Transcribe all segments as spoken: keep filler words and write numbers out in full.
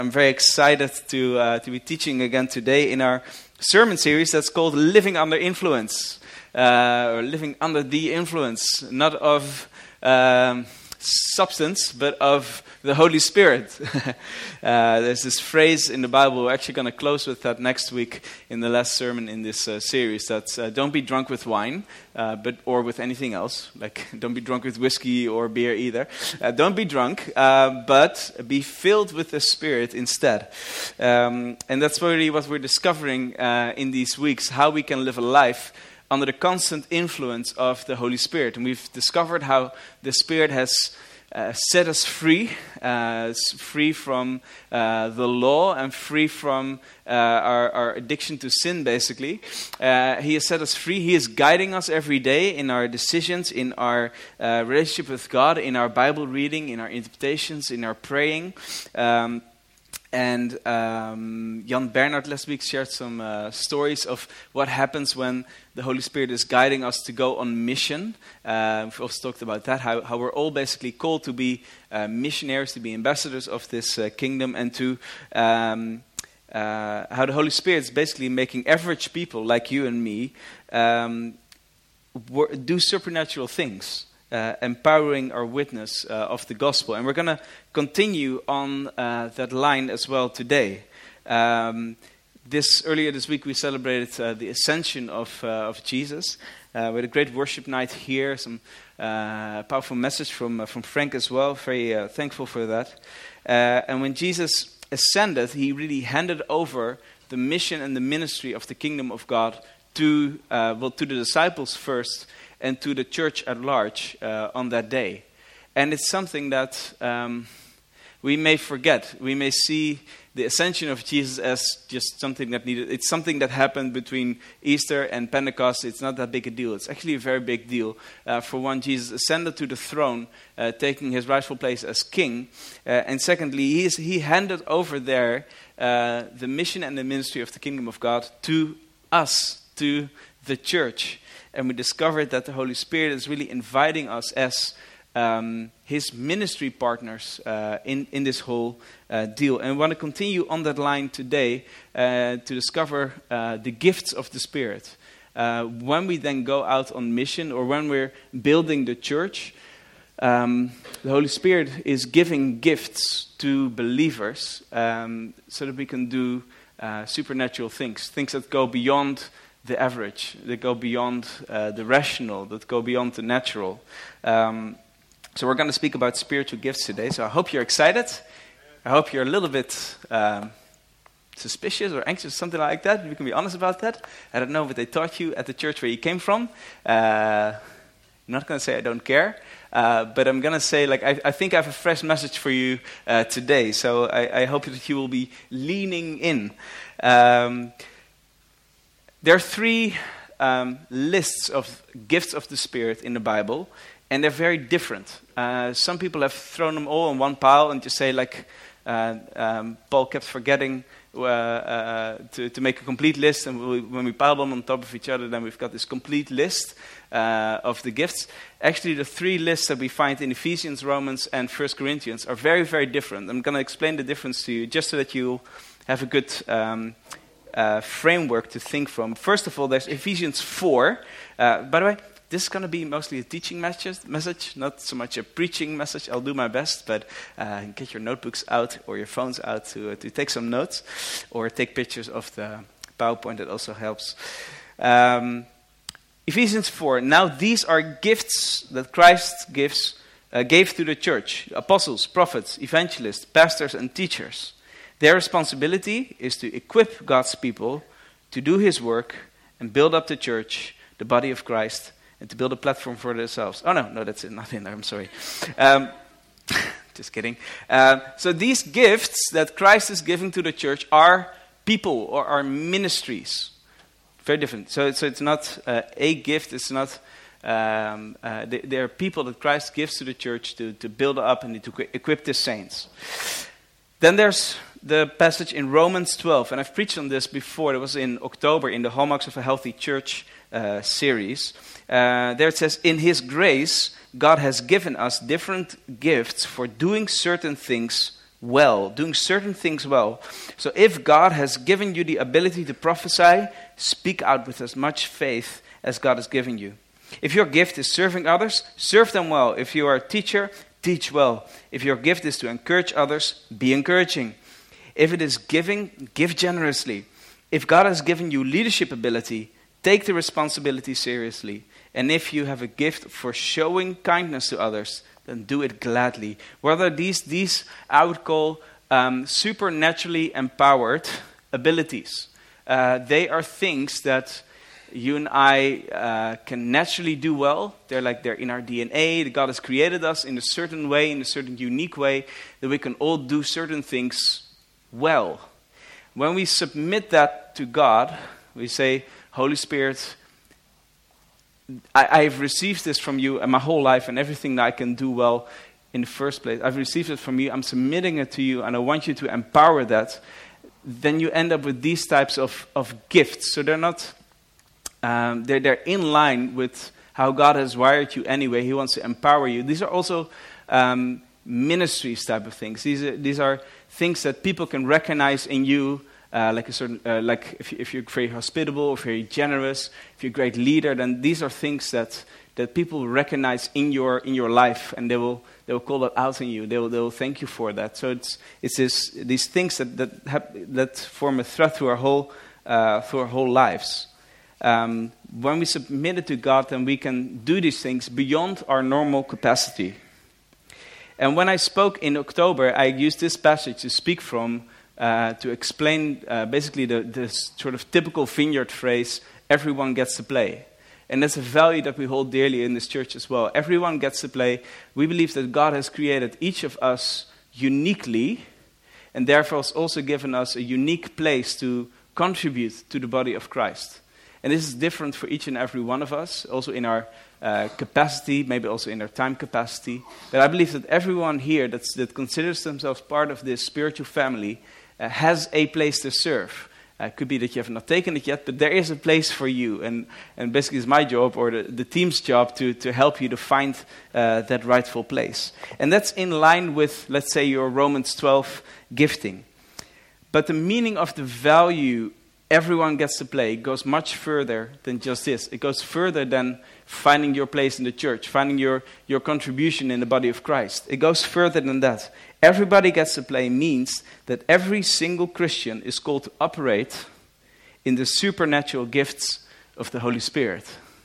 I'm very excited to uh, to be teaching again today in our sermon series that's called Living Under Influence, uh, or Living Under the Influence, not of um, substance, but of the Holy Spirit. uh, there's this phrase in the Bible, we're actually going to close with that next week in the last sermon in this uh, series, that's uh, don't be drunk with wine, uh, but or with anything else, like don't be drunk with whiskey or beer either. Uh, don't be drunk, uh, but be filled with the Spirit instead. Um, and that's really what we're discovering uh, in these weeks, how we can live a life under the constant influence of the Holy Spirit. And we've discovered how the Spirit has uh, set us free, uh, free from uh, the law and free from uh, our, our addiction to sin, basically. Uh, he has set us free. He is guiding us every day in our decisions, in our uh, relationship with God, in our Bible reading, in our interpretations, in our praying. Um, And um, Jan Bernhard last week shared some uh, stories of what happens when the Holy Spirit is guiding us to go on mission. Uh, we've also talked about that, how, how we're all basically called to be uh, missionaries, to be ambassadors of this uh, kingdom, and to um, uh, how the Holy Spirit is basically making average people like you and me um, wor- do supernatural things. Uh, empowering our witness uh, of the gospel. And we're going to continue on uh, that line as well today. Um, this Earlier this week we celebrated uh, the ascension of, uh, of Jesus. Uh, we had a great worship night here, some uh, powerful message from, uh, from Frank as well. Very uh, thankful for that. Uh, and when Jesus ascended, he really handed over the mission and the ministry of the kingdom of God to, uh, well, to the disciples first, and to the church at large uh, on that day. And it's something that um, we may forget. We may see the ascension of Jesus as just something that needed. It's something that happened between Easter and Pentecost. It's not that big a deal. It's actually a very big deal. Uh, for one, Jesus ascended to the throne, uh, taking his rightful place as king. Uh, and secondly, he, is, he handed over there uh, the mission and the ministry of the kingdom of God to us, to the church. And we discovered that the Holy Spirit is really inviting us as um, his ministry partners uh, in, in this whole uh, deal. And we want to continue on that line today uh, to discover uh, the gifts of the Spirit. Uh, when we then go out on mission, or when we're building the church, um, the Holy Spirit is giving gifts to believers um, so that we can do uh, supernatural things, things that go beyond the average, that go beyond uh, the rational, that go beyond the natural. Um, so we're going to speak about spiritual gifts today. So I hope you're excited. I hope you're a little bit um, suspicious or anxious, something like that. We can be honest about that. I don't know what they taught you at the church where you came from. Uh, I'm not going to say I don't care. Uh, but I'm going to say, like, I, I think I have a fresh message for you uh, today. So I, I hope that you will be leaning in. Um, There are three um, lists of gifts of the Spirit in the Bible, and they're very different. Uh, some people have thrown them all in one pile and just say, like, uh, um, Paul kept forgetting uh, uh, to, to make a complete list, and we, when we pile them on top of each other, then we've got this complete list uh, of the gifts. Actually, the three lists that we find in Ephesians, Romans, and First Corinthians are very, very different. I'm going to explain the difference to you, just so that you have a good Um, Uh, framework to think from. First of all, there's Ephesians four. Uh, by the way, this is going to be mostly a teaching message, message, not so much a preaching message. I'll do my best, but uh, get your notebooks out or your phones out to uh, to take some notes, or take pictures of the PowerPoint. That also helps. Um, Ephesians four. Now these are gifts that Christ gives uh, gave to the church: apostles, prophets, evangelists, pastors, and teachers. Their responsibility is to equip God's people to do his work and build up the church, the body of Christ, and to build a platform for themselves. Oh, no, no, that's it. Nothing there. I'm sorry. Um, just kidding. Uh, so these gifts that Christ is giving to the church are people, or are ministries. Very different. So, so it's not uh, a gift. It's not... Um, uh, they, they are people that Christ gives to the church to, to build up and to equip the saints. Then there's the passage in Romans twelve, and I've preached on this before. It was in October in the Hallmarks of a Healthy Church uh, series. Uh, there it says, in his grace, God has given us different gifts for doing certain things well, doing certain things well. So if God has given you the ability to prophesy, speak out with as much faith as God has given you. If your gift is serving others, serve them well. If you are a teacher, teach well. If your gift is to encourage others, be encouraging. If it is giving, give generously. If God has given you leadership ability, take the responsibility seriously. And if you have a gift for showing kindness to others, then do it gladly. Whether these, these I would call um, supernaturally empowered abilities. Uh, they are things that you and I uh, can naturally do well. They're like they're in our D N A. God has created us in a certain way, in a certain unique way, that we can all do certain things well. When we submit that to God, we say, Holy Spirit, I, I've received this from you and my whole life and everything that I can do well in the first place. I've received it from you. I'm submitting it to you and I want you to empower that. Then you end up with these types of, of gifts. So they're not, um, they're, they're in line with how God has wired you anyway. He wants to empower you. These are also um, ministries type of things. These are, these are things that people can recognize in you. Uh, like a certain, uh, like if, you, if you're very hospitable, or very generous, if you're a great leader, then these are things that, that people recognize in your in your life, and they will they will call that out in you. They will they will thank you for that. So it's it's this, these things that that have, that form a thread through our whole uh, through our whole lives. Um, when we submit it to God, then we can do these things beyond our normal capacity. And when I spoke in October, I used this passage to speak from. Uh, to explain uh, basically the, the sort of typical vineyard phrase, everyone gets to play. And that's a value that we hold dearly in this church as well. Everyone gets to play. We believe that God has created each of us uniquely, and therefore has also given us a unique place to contribute to the body of Christ. And this is different for each and every one of us, also in our uh, capacity, maybe also in our time capacity. But I believe that everyone here that's, that considers themselves part of this spiritual family Uh, has a place to serve. Uh, it could be that you have not taken it yet, but there is a place for you. And, and basically it's my job or the, the team's job to, to help you to find uh, that rightful place. And that's in line with, let's say, your Romans twelve gifting. But the meaning of the value everyone gets to play goes much further than just this. It goes further than finding your place in the church, finding your, your contribution in the body of Christ. It goes further than that. Everybody gets to play means that every single Christian is called to operate in the supernatural gifts of the Holy Spirit.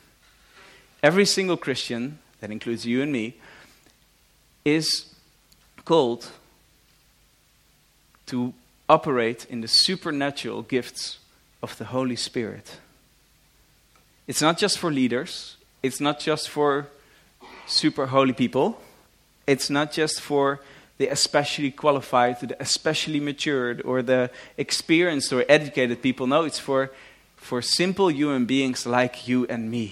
Every single Christian, that includes you and me, is called to operate in the supernatural gifts of the Holy Spirit. It's not just for leaders. It's not just for super holy people. It's not just for the especially qualified, the especially matured, or the experienced or educated people. No, it's for, for simple human beings like you and me.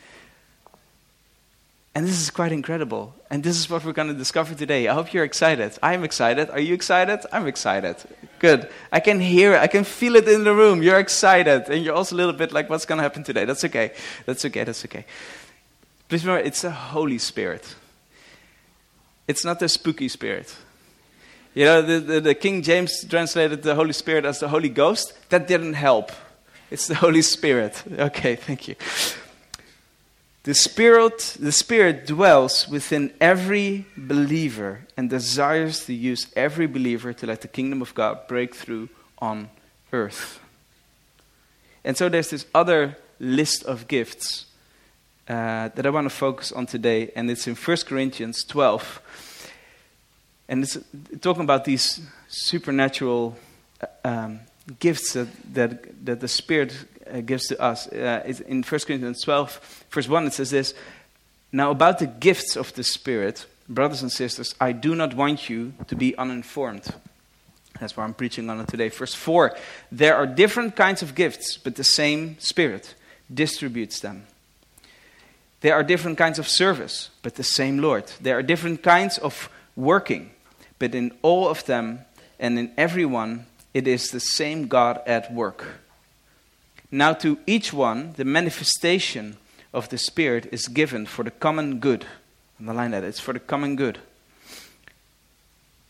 And this is quite incredible. And this is what we're going to discover today. I hope you're excited. I'm excited. Are you excited? I'm excited. Good. I can hear it. I can feel it in the room. You're excited. And you're also a little bit like, what's going to happen today? That's okay. That's okay. That's okay. Please remember, it's a Holy Spirit. It's not the spooky spirit. You know, the, the, the King James translated the Holy Spirit as the Holy Ghost. That didn't help. It's the Holy Spirit. Okay, thank you. The Spirit, the Spirit dwells within every believer and desires to use every believer to let the kingdom of God break through on earth. And so there's this other list of gifts uh, that I want to focus on today, and it's in First Corinthians twelve. And it's talking about these supernatural um, gifts that, that that the Spirit uh, gives to us. Uh, it's in First Corinthians twelve, verse one, it says this: "Now about the gifts of the Spirit, brothers and sisters, I do not want you to be uninformed." That's why I'm preaching on it today. Verse four, "There are different kinds of gifts, but the same Spirit distributes them. There are different kinds of service, but the same Lord. There are different kinds of working, but in all of them and in everyone, it is the same God at work. Now to each one, the manifestation of the Spirit is given for the common good." Underline that, it's for the common good.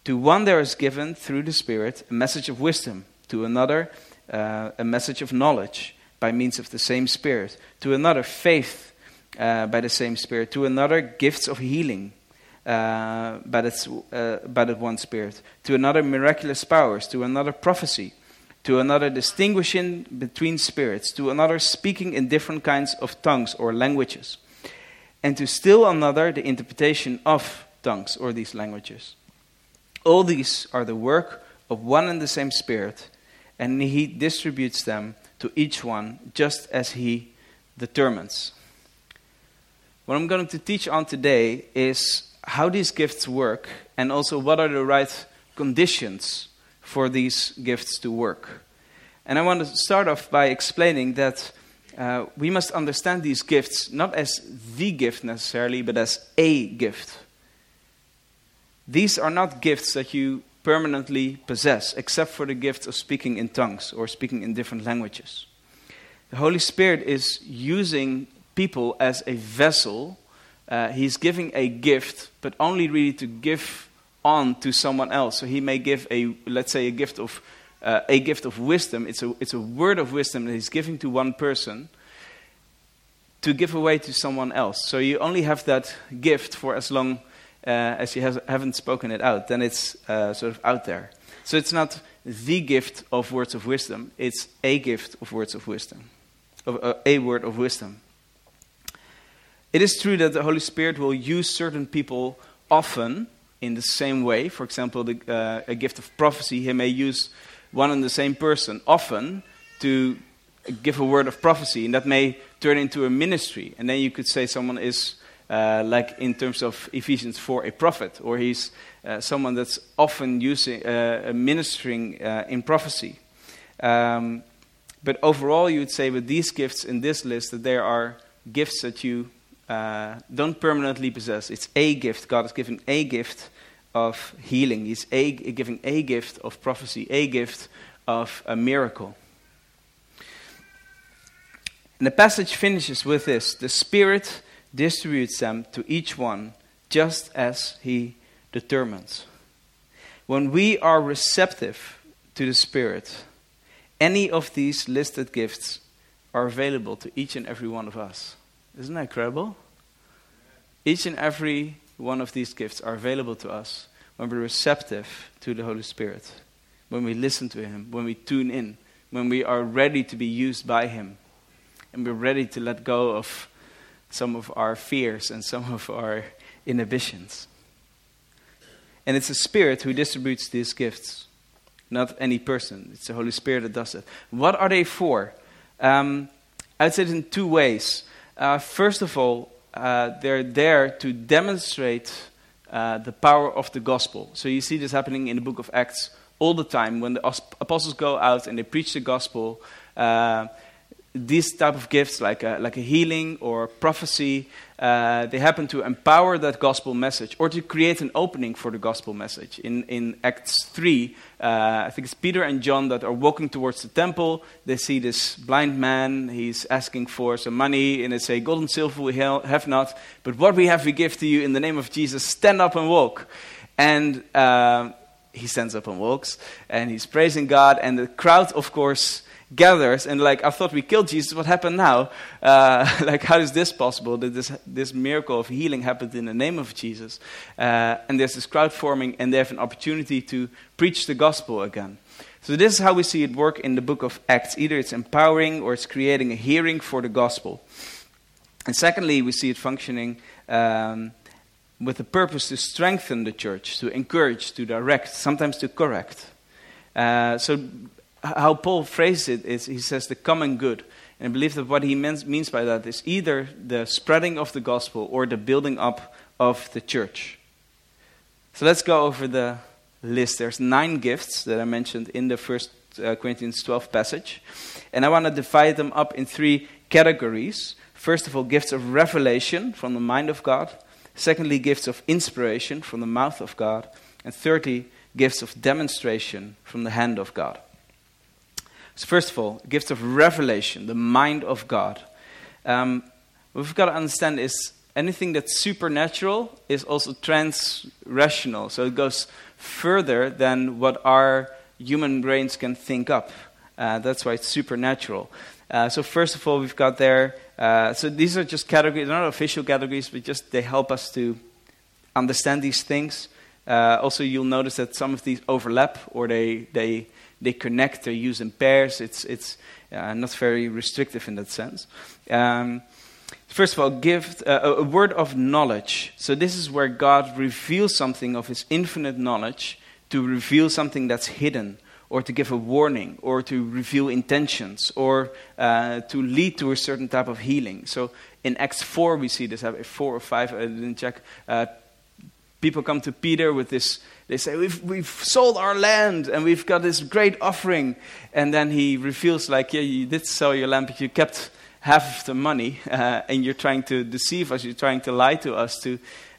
To one there is given, through the Spirit, a message of wisdom. To another, uh, a message of knowledge, by means of the same Spirit. To another, faith, uh, by the same Spirit. To another, gifts of healing, uh, by, that, uh, by that one Spirit. To another, miraculous powers. To another, prophecy. To another, distinguishing between spirits. To another, speaking in different kinds of tongues or languages. And to still another, the interpretation of tongues or these languages. All these are the work of one and the same Spirit, and He distributes them to each one just as He determines. What I'm going to teach on today is how these gifts work, and also what are the right conditions for these gifts to work. And I want to start off by explaining that uh, we must understand these gifts not as the gift necessarily, but as a gift. These are not gifts that you permanently possess, except for the gift of speaking in tongues or speaking in different languages. The Holy Spirit is using people as a vessel. Uh, he's giving a gift, but only really to give on to someone else. So He may give a, let's say, a gift of uh, a gift of wisdom. It's a it's a word of wisdom that He's giving to one person to give away to someone else. So you only have that gift for as long uh, as you has, haven't spoken it out. Then it's uh, sort of out there. So it's not the gift of words of wisdom. It's a gift of words of wisdom, of uh, a word of wisdom. It is true that the Holy Spirit will use certain people often in the same way. For example, the, uh, a gift of prophecy, He may use one and the same person often to give a word of prophecy, and that may turn into a ministry. And then you could say someone is, uh, like in terms of Ephesians four, a prophet, or he's uh, someone that's often using, uh, ministering uh, in prophecy. Um, but overall, you would say with these gifts in this list that there are gifts that you uh, don't permanently possess. It's a gift. God has given a gift of healing. He's a, giving a gift of prophecy, a gift of a miracle. And the passage finishes with this: the Spirit distributes them to each one just as He determines. When we are receptive to the Spirit, any of these listed gifts are available to each and every one of us. Isn't that incredible? Each and every one of these gifts are available to us when we're receptive to the Holy Spirit, when we listen to Him, when we tune in, when we are ready to be used by Him, and we're ready to let go of some of our fears and some of our inhibitions. And it's the Spirit who distributes these gifts, not any person. It's the Holy Spirit that does it. What are they for? Um, I'd say it in two ways. Uh, first of all, uh, they're there to demonstrate uh, the power of the gospel. So you see this happening in the book of Acts all the time. When the apostles go out and they preach the gospel, uh, these type of gifts, like a, like a healing or prophecy, uh, they happen to empower that gospel message or to create an opening for the gospel message. In, in Acts three, uh, I think it's Peter and John that are walking towards the temple. They see this blind man. He's asking for some money, and they say, "Gold and silver we have not, but what we have we give to you in the name of Jesus. Stand up and walk." And uh, he stands up and walks, and he's praising God, and the crowd, of course, gathers, and like, I thought we killed Jesus, what happened now? Uh, like, how is this possible? That this this miracle of healing happened in the name of Jesus? Uh, and there's this crowd forming, and they have an opportunity to preach the gospel again. So this is how we see it work in the book of Acts. Either it's empowering or it's creating a hearing for the gospel. And secondly, we see it functioning um, with the purpose to strengthen the church, to encourage, to direct, sometimes to correct. Uh, so how Paul phrases it is, he says, the common good. And I believe that what he means, means by that is either the spreading of the gospel or the building up of the church. So let's go over the list. There's nine gifts that I mentioned in the First uh, Corinthians twelve passage. And I want to divide them up in three categories. First of all, gifts of revelation from the mind of God. Secondly, gifts of inspiration from the mouth of God. And thirdly, gifts of demonstration from the hand of God. So first of all, gifts of revelation, the mind of God. Um, what we've got to understand is anything that's supernatural is also trans-rational. So it goes further than what our human brains can think up. Uh, that's why it's supernatural. Uh, so first of all, we've got there, uh, so these are just categories, they're not official categories, but just they help us to understand these things. Uh, also, you'll notice that some of these overlap, or they they they connect, they're used in pairs. It's it's uh, not very restrictive in that sense. Um, first of all, give uh, a word of knowledge. So this is where God reveals something of his infinite knowledge to reveal something that's hidden, or to give a warning, or to reveal intentions, or uh, to lead to a certain type of healing. So in Acts four, we see this, four or five, I didn't check. Uh, people come to Peter with this, they say, we've, we've sold our land, and we've got this great offering. And then he reveals, like, yeah, you did sell your land, but you kept half of the money, uh, and you're trying to deceive us, you're trying to lie to us, to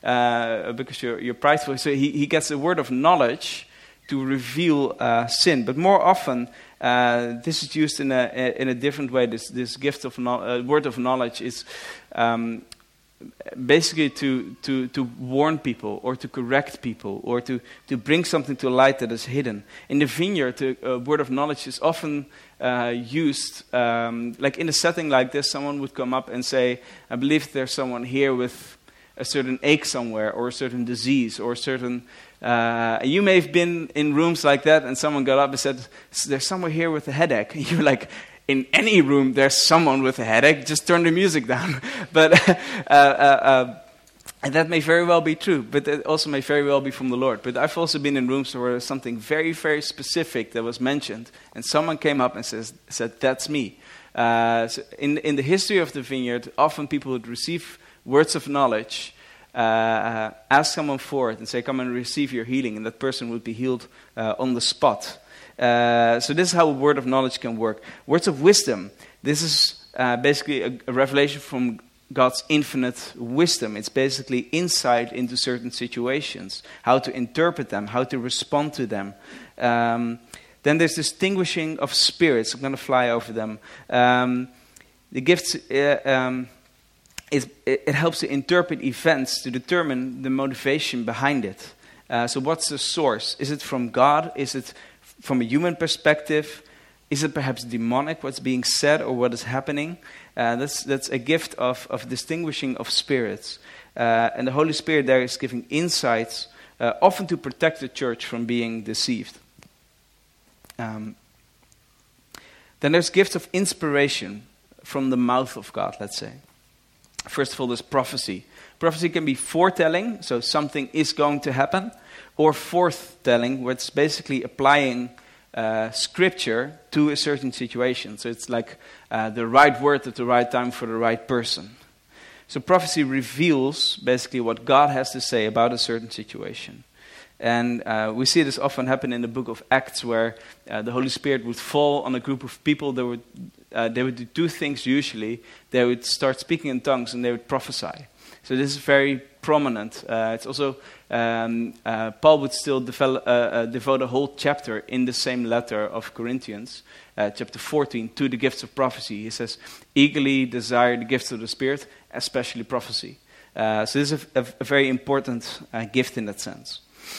uh, because you're, you're prideful. So he, he gets a word of knowledge to reveal uh, sin, but more often uh, this is used in a in a different way. This this gift of no, uh, word of knowledge is um, basically to to to warn people, or to correct people, or to to bring something to light that is hidden. In the vineyard, a uh, word of knowledge is often uh, used um, like in a setting like this. Someone would come up and say, "I believe there's someone here with a certain ache somewhere, or a certain disease, or a certain." Uh, you may have been in rooms like that, and someone got up and said, "There's someone here with a headache." And you're like, "In any room, there's someone with a headache. Just turn the music down." But uh, uh, uh, and that may very well be true, but it also may very well be from the Lord. But I've also been in rooms where there's something very, very specific that was mentioned, and someone came up and says, "said That's me." Uh, so in in the history of the vineyard, often people would receive words of knowledge. Uh, ask someone for it and say, "Come and receive your healing," and that person would be healed uh, on the spot. Uh, so this is how a word of knowledge can work. Words of wisdom. This is uh, basically a, a revelation from God's infinite wisdom. It's basically insight into certain situations, how to interpret them, how to respond to them. Um, then there's distinguishing of spirits. I'm going to fly over them. Um, the gifts... Uh, um, It, it helps to interpret events, to determine the motivation behind it. Uh, so what's the source? Is it from God? Is it from a human perspective? Is it perhaps demonic, what's being said or what is happening? Uh, that's, that's a gift of, of distinguishing of spirits. Uh, and the Holy Spirit there is giving insights, uh, often to protect the church from being deceived. Um, then there's gifts of inspiration from the mouth of God, let's say. First of all, there's prophecy. Prophecy can be foretelling, so something is going to happen, or forthtelling, where it's basically applying uh, scripture to a certain situation. So it's like uh, the right word at the right time for the right person. So prophecy reveals basically what God has to say about a certain situation. And uh, we see this often happen in the book of Acts, where uh, the Holy Spirit would fall on a group of people that would Uh, they would do two things usually. They would start speaking in tongues and they would prophesy. So this is very prominent. Uh, it's also, um, uh, Paul would still develop, uh, uh, devote a whole chapter in the same letter of Corinthians, uh, chapter fourteen, to the gifts of prophecy. He says, eagerly desire the gifts of the Spirit, especially prophecy. Uh, so this is a, a, a very important uh, gift in that sense.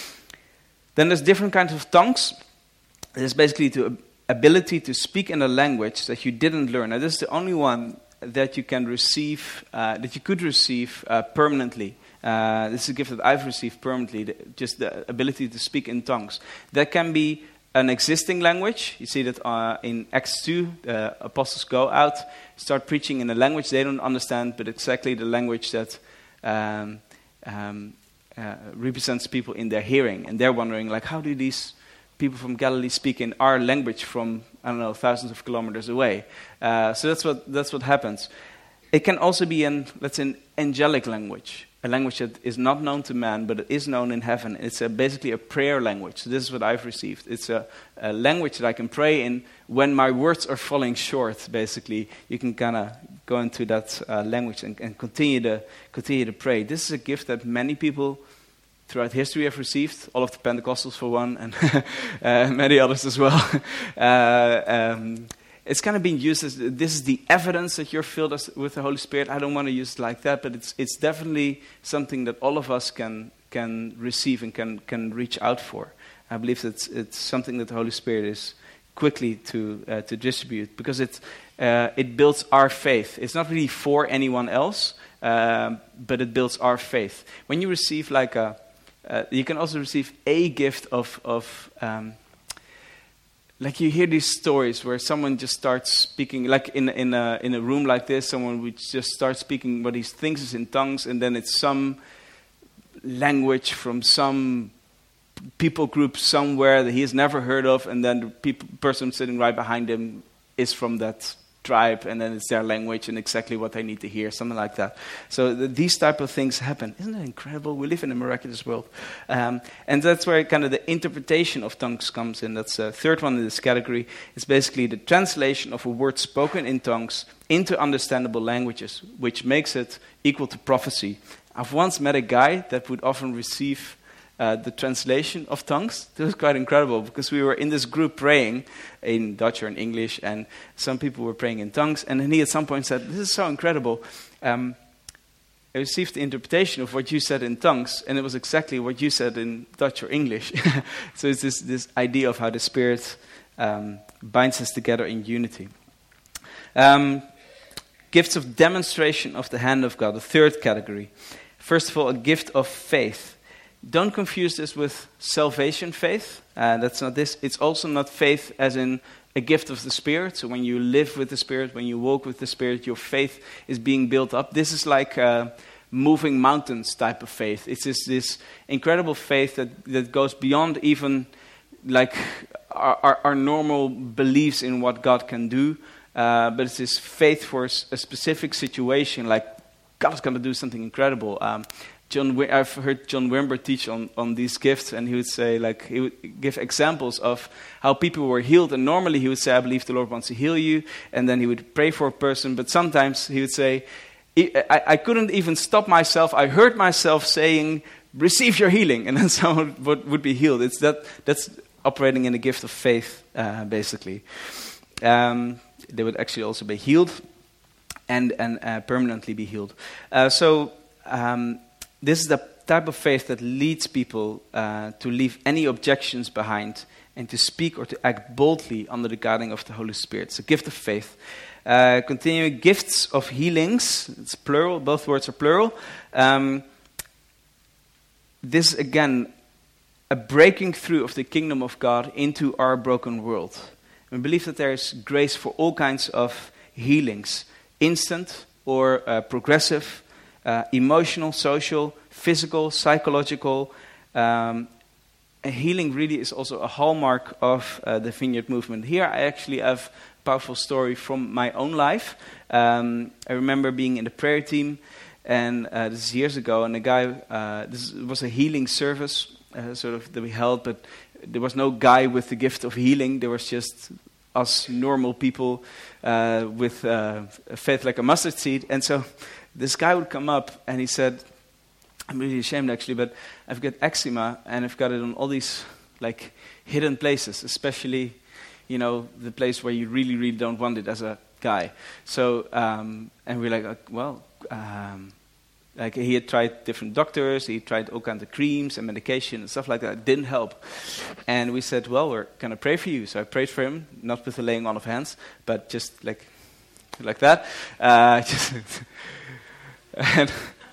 Then there's different kinds of tongues. This is basically to ability to speak in a language that you didn't learn. Now, this is the only one that you can receive, uh, that you could receive uh, permanently. Uh, this is a gift that I've received permanently, the, just the ability to speak in tongues. That can be an existing language. You see that uh, in Acts two, the apostles go out, start preaching in a language they don't understand, but exactly the language that um, um, uh, represents people in their hearing. And they're wondering, like, how do these people from Galilee speak in our language from, I don't know, thousands of kilometers away? Uh, so that's what that's what happens. It can also be in, let's say, an angelic language, a language that is not known to man, but it is known in heaven. It's a, basically a prayer language. So this is what I've received. It's a, a language that I can pray in when my words are falling short, basically. You can kind of go into that uh, language and, and continue to continue to pray. This is a gift that many people throughout history have received, all of the Pentecostals for one, and uh, many others as well. uh, um, it's kind of being used as, this is the evidence that you're filled as, with the Holy Spirit. I don't want to use it like that, but it's it's definitely something that all of us can can receive and can, can reach out for. I believe that it's something that the Holy Spirit is quickly to uh, to distribute, because it uh, it builds our faith. It's not really for anyone else, um, but it builds our faith. When you receive like a, uh, you can also receive a gift of of. Um, Like you hear these stories where someone just starts speaking, like in in a in a room like this, someone would just start speaking what he thinks is in tongues, and then it's some language from some people group somewhere that he has never heard of, and then the people, person sitting right behind him is from that tribe, and then it's their language and exactly what they need to hear, something like that. So th- these type of things happen. Isn't that incredible? We live in a miraculous world. Um, and that's where kind of the interpretation of tongues comes in. That's the third one in this category. It's basically the translation of a word spoken in tongues into understandable languages, which makes it equal to prophecy. I've once met a guy that would often receive Uh, the translation of tongues. It was quite incredible, because we were in this group praying in Dutch or in English, and some people were praying in tongues, and then he at some point said, "This is so incredible. Um, I received the interpretation of what you said in tongues, and it was exactly what you said in Dutch or English." So it's this, this idea of how the Spirit um, binds us together in unity. Um, gifts of demonstration of the hand of God, the third category. First of all, a gift of faith. Don't confuse this with salvation faith. Uh, that's not this. It's also not faith as in a gift of the Spirit. So when you live with the Spirit, when you walk with the Spirit, your faith is being built up. This is like uh, moving mountains type of faith. It's this, this incredible faith that, that goes beyond even like our, our, our normal beliefs in what God can do. Uh, but it's this faith for a specific situation, like God's going to do something incredible. Um, John, I've heard John Wimber teach on, on these gifts, and he would say, like, he would give examples of how people were healed. And normally he would say, "I believe the Lord wants to heal you," and then he would pray for a person. But sometimes he would say, "I, I couldn't even stop myself. I heard myself saying, 'Receive your healing,' and then someone would, would be healed." It's that that's operating in the gift of faith, uh, basically. Um, they would actually also be healed and and uh, permanently be healed. Uh, so. Um, This is the type of faith that leads people uh, to leave any objections behind and to speak or to act boldly under the guiding of the Holy Spirit. It's a gift of faith. Uh, continuing, gifts of healings. It's plural. Both words are plural. Um, this, again, a breaking through of the kingdom of God into our broken world. We believe that there is grace for all kinds of healings. Instant or uh, progressive. Uh, emotional, social, physical, psychological. Um, healing really is also a hallmark of uh, the Vineyard movement. Here I actually have a powerful story from my own life. Um, I remember being in the prayer team, and uh, this is years ago, and a guy, uh, this was a healing service, uh, sort of, that we held, but there was no guy with the gift of healing. There was just us normal people uh, with uh, a faith like a mustard seed. And so this guy would come up and he said, I'm really ashamed actually, but I've got eczema and I've got it on all these like hidden places, especially, you know, the place where you really, really don't want it as a guy. So, um, and we're like, well, um, like he had tried different doctors, he tried all kinds of creams and medication and stuff like that. It didn't help. And we said, well, we're going to pray for you. So I prayed for him, not with the laying on of hands, but just like, like that. Uh, just and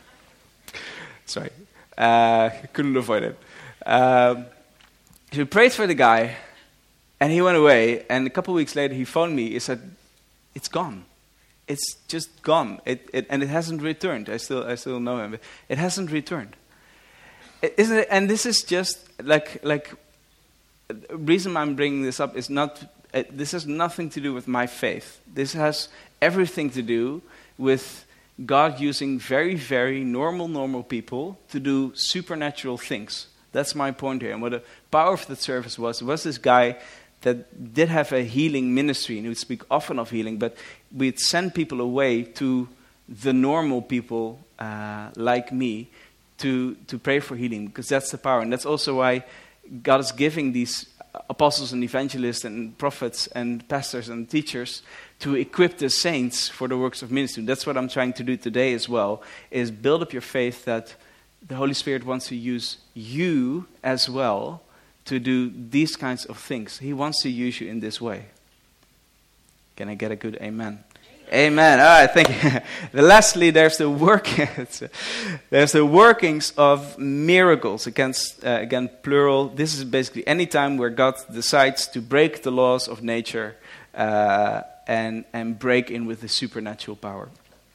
sorry, uh, couldn't avoid it. Um, so we prayed for the guy, and he went away. And a couple of weeks later, he phoned me. He said, "It's gone. It's just gone. It, it and it hasn't returned. I still, I still know him. But it hasn't returned. It, isn't it? And this is just like, like. The reason I'm bringing this up is not. Uh, this has nothing to do with my faith. This has everything to do with God using very, very normal, normal people to do supernatural things. That's my point here. And what the power of the service was, was this guy that did have a healing ministry, and he would speak often of healing, but we'd send people away to the normal people uh, like me to, to pray for healing, because that's the power. And that's also why God is giving these apostles and evangelists and prophets and pastors and teachers to equip the saints for the works of ministry. That's what I'm trying to do today as well, is build up your faith that the Holy Spirit wants to use you as well to do these kinds of things. He wants to use you in this way. Can I get a good amen? Amen. All right, thank you. Lastly, there's the work. there's the workings of miracles. Against uh, again, plural. This is basically any time where God decides to break the laws of nature uh, and and break in with the supernatural power.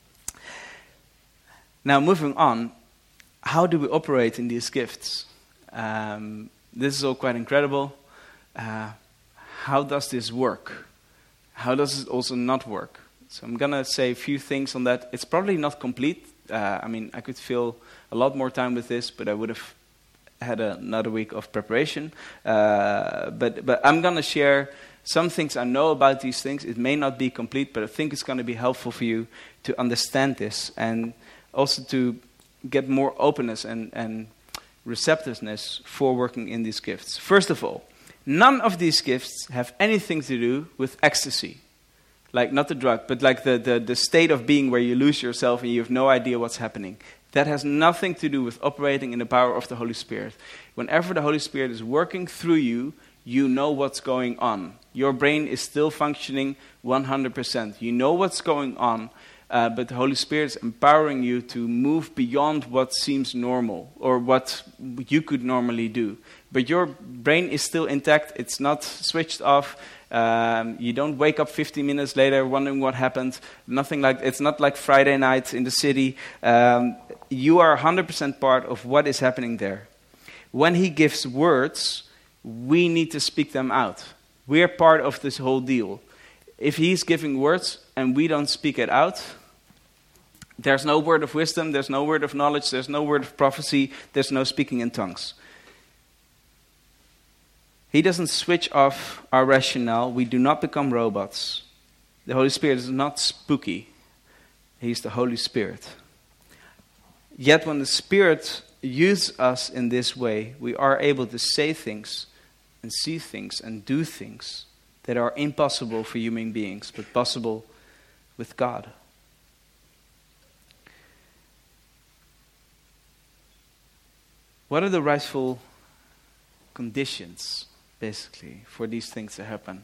Now, moving on, how do we operate in these gifts? Um, this is all quite incredible. Uh, how does this work? How does it also not work? So I'm going to say a few things on that. It's probably not complete. Uh, I mean, I could fill a lot more time with this, but I would have had another week of preparation. Uh, but, but I'm going to share some things I know about these things. It may not be complete, but I think it's going to be helpful for you to understand this and also to get more openness and, and receptiveness for working in these gifts. First of all, none of these gifts have anything to do with ecstasy. Like, not the drug, but like the, the, the state of being where you lose yourself and you have no idea what's happening. That has nothing to do with operating in the power of the Holy Spirit. Whenever the Holy Spirit is working through you, you know what's going on. Your brain is still functioning one hundred percent. You know what's going on, uh, but the Holy Spirit is empowering you to move beyond what seems normal or what you could normally do. But your brain is still intact. It's not switched off. Um, you don't wake up fifteen minutes later wondering what happened. Nothing like it's not like Friday night in the city. Um, you are one hundred percent part of what is happening there. When he gives words, we need to speak them out. We're part of this whole deal. If he's giving words and we don't speak it out, there's no word of wisdom, there's no word of knowledge, there's no word of prophecy, there's no speaking in tongues. He doesn't switch off our rationale. We do not become robots. The Holy Spirit is not spooky. He's the Holy Spirit. Yet when the Spirit uses us in this way, we are able to say things and see things and do things that are impossible for human beings, but possible with God. What are the rightful conditions, basically, for these things to happen?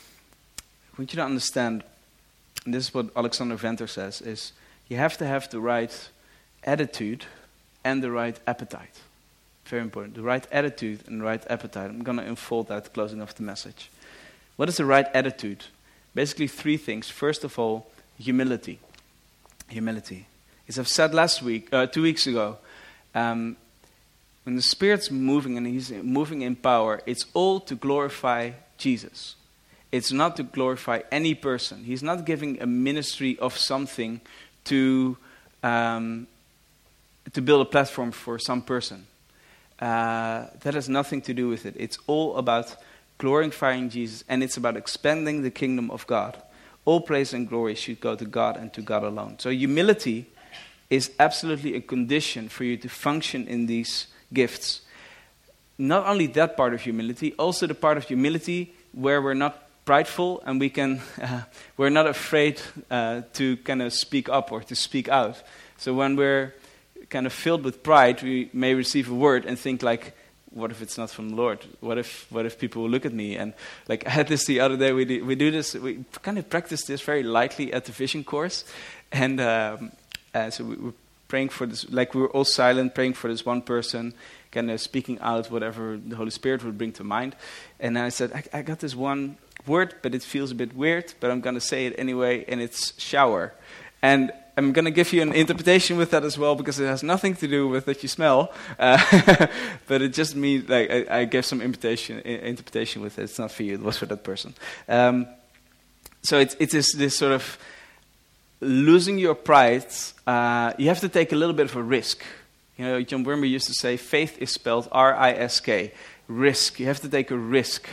I want you to understand, and this is what Alexander Venter says, is you have to have the right attitude and the right appetite. Very important. The right attitude and the right appetite. I'm going to unfold that closing of the message. What is the right attitude? Basically three things. First of all, humility. Humility. As I've said last week, uh, two weeks ago, um, when the Spirit's moving and he's moving in power, it's all to glorify Jesus. It's not to glorify any person. He's not giving a ministry of something to um, to build a platform for some person. Uh, that has nothing to do with it. It's all about glorifying Jesus, and it's about expanding the kingdom of God. All praise and glory should go to God and to God alone. So humility is absolutely a condition for you to function in these gifts. Not only that part of humility, also the part of humility where we're not prideful and we can, uh, we're not afraid uh, to kind of speak up or to speak out. So when we're kind of filled with pride, we may receive a word and think like, what if it's not from the Lord? What if what if people will look at me? And like I had this the other day, we do, we do this, we kind of practice this very lightly at the vision course. And um, uh, so we were praying for this, like we were all silent, praying for this one person, kind of speaking out whatever the Holy Spirit would bring to mind. And I said, I, I got this one word, but it feels a bit weird, but I'm going to say it anyway, and it's shower. And I'm going to give you an interpretation with that as well, because it has nothing to do with that you smell, uh, but it just means like I, I gave some interpretation interpretation with it. It's not for you; it was for that person. Um, so it it is this sort of losing your pride. Uh, you have to take a little bit of a risk. You know, John Wimber used to say, "Faith is spelled R I S K." Risk. You have to take a risk.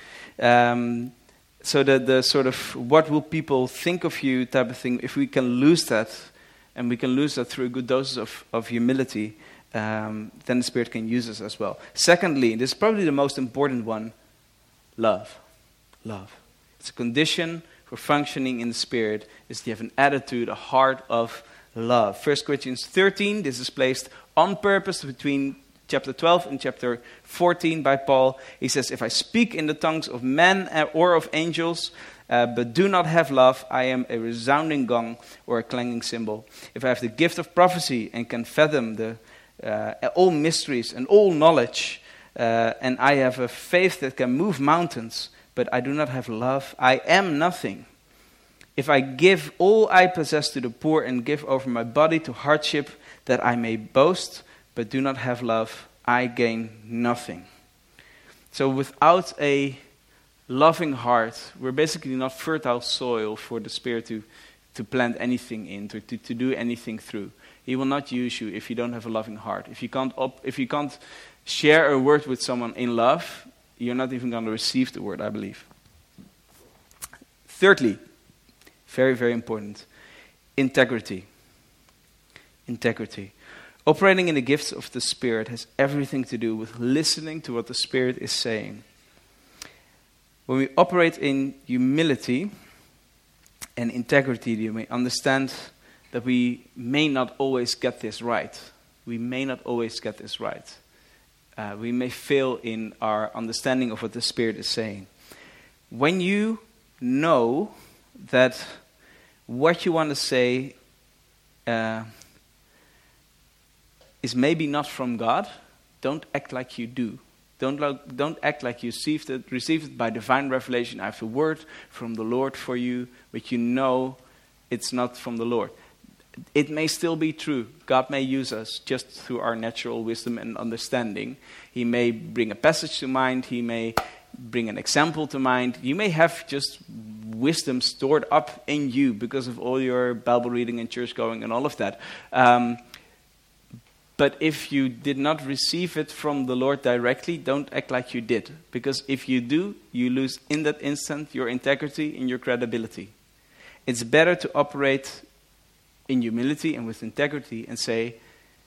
Um, So the, the sort of what will people think of you type of thing, if we can lose that, and we can lose that through a good dose of, of humility, um, then the Spirit can use us as well. Secondly, this is probably the most important one, love. Love. It's a condition for functioning in the Spirit, is to have an attitude, a heart of love. First Corinthians thirteen, this is placed on purpose between chapter twelve and chapter fourteen by Paul. He says, if I speak in the tongues of men or of angels, uh, but do not have love, I am a resounding gong or a clanging cymbal. If I have the gift of prophecy and can fathom the uh, all mysteries and all knowledge, uh, and I have a faith that can move mountains, but I do not have love, I am nothing. If I give all I possess to the poor and give over my body to hardship, that I may boast, but do not have love, I gain nothing. So without a loving heart, we're basically not fertile soil for the Spirit to, to plant anything in, to, to, to do anything through. He will not use you if you don't have a loving heart. If you can't op- if you can't share a word with someone in love, you're not even going to receive the word, I believe. Thirdly, very, very important, integrity. Integrity. Operating in the gifts of the Spirit has everything to do with listening to what the Spirit is saying. When we operate in humility and integrity, you may understand that we may not always get this right. We may not always get this right. Uh, we may fail in our understanding of what the Spirit is saying. When you know that what you want to say uh, is maybe not from God, don't act like you do. Don't, lo- don't act like you received it, received it by divine revelation. I have a word from the Lord for you, but you know it's not from the Lord. It may still be true. God may use us just through our natural wisdom and understanding. He may bring a passage to mind. He may bring an example to mind. You may have just wisdom stored up in you because of all your Bible reading and church going and all of that. Um, but if you did not receive it from the Lord directly, don't act like you did. Because if you do, you lose in that instant your integrity and your credibility. It's better to operate in humility and with integrity and say,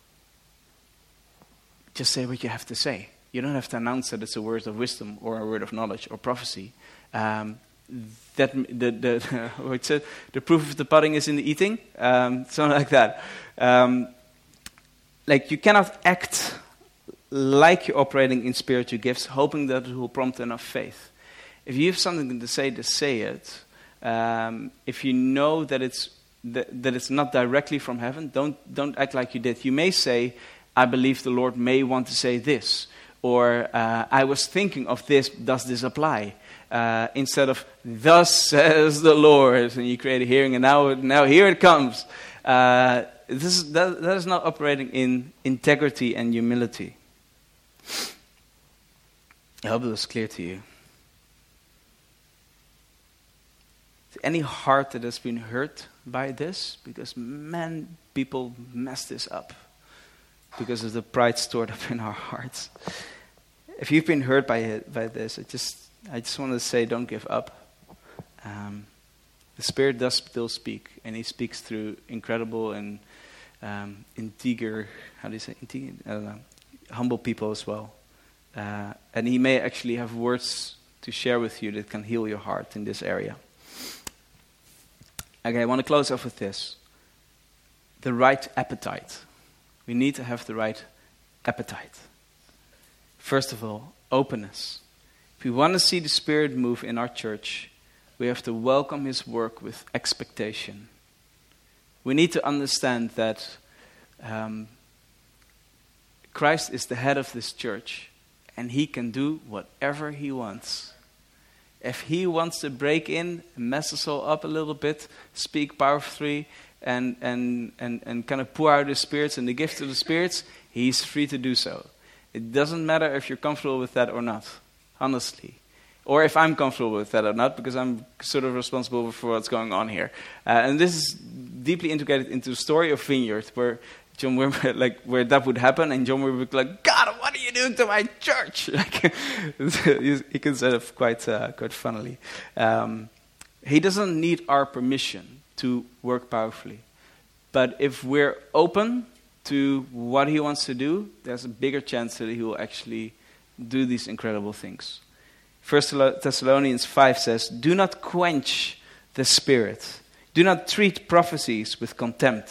just say what you have to say. You don't have to announce that it's a word of wisdom or a word of knowledge or prophecy. Um, that the the what's it? The proof of the pudding is in the eating, um, something like that. Um, like you cannot act like you're operating in spiritual gifts, hoping that it will prompt enough faith. If you have something to say, just say it. Um, if you know that it's that, that it's not directly from heaven, don't don't act like you did. You may say, "I believe the Lord may want to say this," or uh, "I was thinking of this. Does this apply?" Uh, instead of "Thus says the Lord," and you create a hearing, and now now here it comes. Uh, this is, that, that is not operating in integrity and humility. I hope it was clear to you. Any heart that has been hurt by this, because man, people mess this up because of the pride stored up in our hearts. If you've been hurt by it, by this, I just I just want to say, don't give up. Um, the Spirit does still speak, and He speaks through incredible and um, integer, how do you say, integer? I don't know, humble people as well. Uh, and He may actually have words to share with you that can heal your heart in this area. Okay, I want to close off with this. The right appetite. We need to have the right appetite. First of all, openness. If we want to see the Spirit move in our church, we have to welcome His work with expectation. We need to understand that um, Christ is the head of this church, and He can do whatever He wants. If He wants to break in, mess us all up a little bit, speak powerfully, and, and, and, and kind of pour out His spirits and the gifts of the spirits, He's free to do so. It doesn't matter if you're comfortable with that or not, honestly. Or if I'm comfortable with that or not, because I'm sort of responsible for what's going on here. Uh, and this is deeply integrated into the story of Vineyard, where John Wimber, like where that would happen, and John Wimber would be like, "God, what are you doing to my church?" Like, he can sort of quite uh, quite funnily. Um, he doesn't need our permission to work powerfully, but if we're open to what He wants to do, there's a bigger chance that He will actually do these incredible things. First Thessalonians five says, "Do not quench the Spirit. Do not treat prophecies with contempt,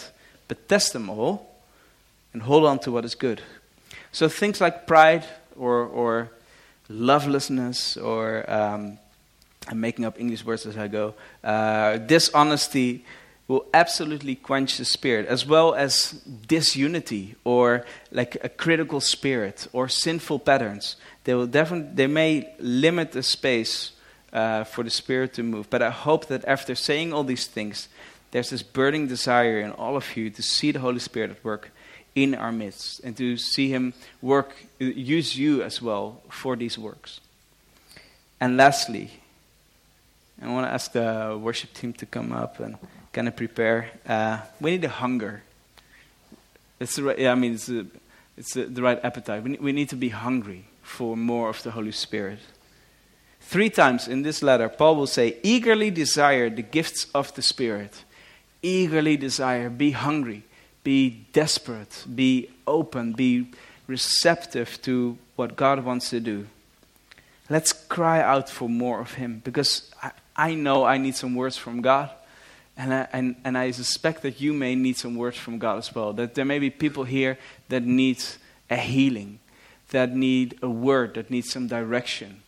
but test them all and hold on to what is good. So things like pride or, or lovelessness or, um, I'm making up English words as I go, uh, dishonesty will absolutely quench the spirit, as well as disunity or like a critical spirit or sinful patterns. They will definitely, they may limit the space uh, for the spirit to move. But I hope that after saying all these things, there's this burning desire in all of you to see the Holy Spirit at work in our midst and to see Him work, use you as well for these works. And lastly, I want to ask the worship team to come up and kind of prepare. Uh, we need a hunger. It's the right, yeah, I mean, it's, a, it's a, the right appetite. We need, we need to be hungry for more of the Holy Spirit. Three times in this letter, Paul will say, eagerly desire the gifts of the Spirit. Eagerly desire, be hungry, be desperate, be open, be receptive to what God wants to do. Let's cry out for more of Him, because I, I know I need some words from God. And I, and, and I suspect that you may need some words from God as well. That there may be people here that need a healing, that need a word, that need some direction.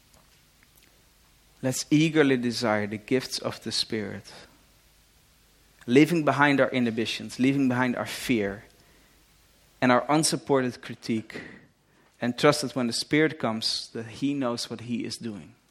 Let's eagerly desire the gifts of the Spirit. Leaving behind our inhibitions, leaving behind our fear and our unsupported critique. And trust that when the Spirit comes, that He knows what He is doing.